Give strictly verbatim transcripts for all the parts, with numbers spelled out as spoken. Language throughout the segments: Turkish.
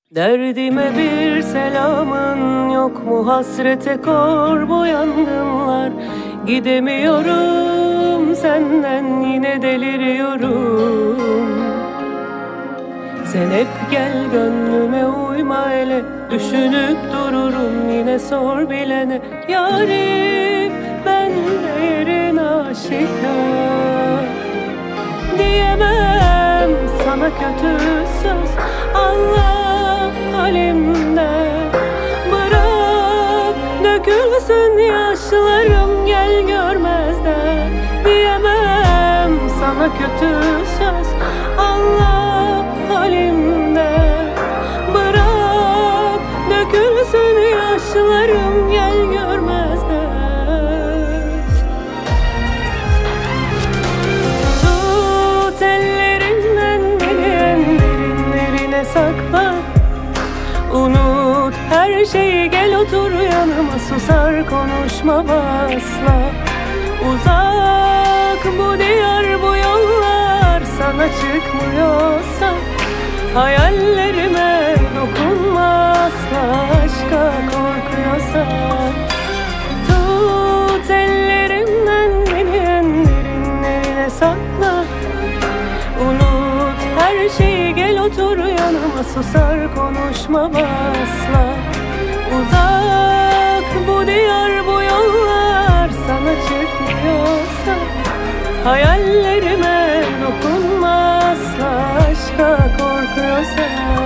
Derdime bir selamın yok mu? Hasrete kor bu yangınlar. Gidemiyorum senden, yine deliriyorum. Sen hep gel gönlüme, uyma hele. Düşünüp dururum, yine sor bilene. Yarim ben değerin aşikar. Diyemem sana kötü söz, Allah halimde. Bırak dökülsün yaşlarım, gel görmezden. Diyemem sana kötü söz, Allah halimde. Bırak dökülsün yaşlarım, gel görmezden. Tut ellerimden beni, en derinlerine sakla. Unut her şeyi, gel otur yanıma, susar konuşma asla. Uzak bu diyar, bu yollar sana çıkmıyorsa, hayallerime dokunma asla, aşka korkuyorsan. Tut ellerimden beni, en derinlerine sakla. Unut her şeyi, gel otur yanıma, susar konuşma asla. Uzak bu diyar, bu yollar sana çıkmıyorsa, hayallerime dokunma asla, aşka korkuyorsan.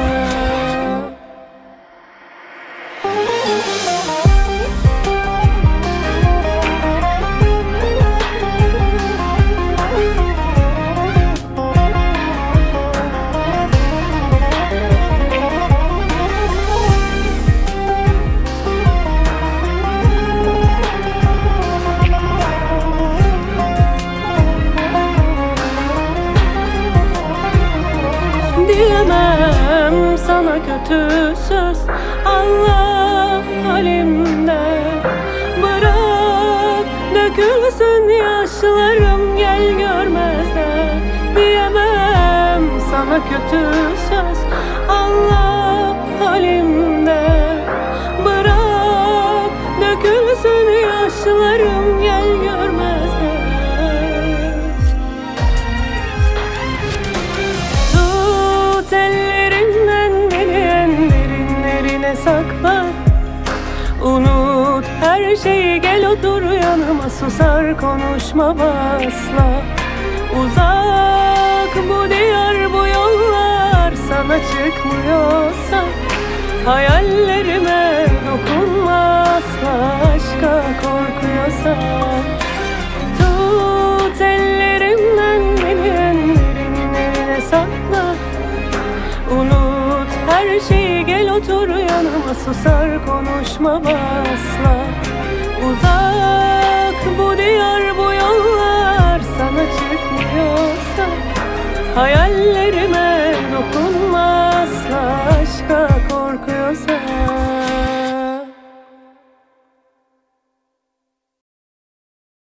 Diyemem sana kötü söz, Allah halimde. Bırak dökülsün yaşlarım, gel görmezden. Diyemem sana kötü söz, Allah halimde. Bırak dökülsün yaşlarım, gel görmezden. Ellerimden beni, en derinlerine sakla. Unut her şeyi, gel otur yanıma, susar konuşma asla. Uzak bu diyar, bu yollar sana çıkmıyorsa, hayallerime dokunma asla, aşka korkuyorsan. Tut ellerimden beni, en derinlerine sakla. Unut her şeyi, gel otur yanıma, susar konuşma asla. Uzak bu diyar, bu yollar sana çıkmıyorsa, hayallerime dokunma asla, aşka korkuyorsan.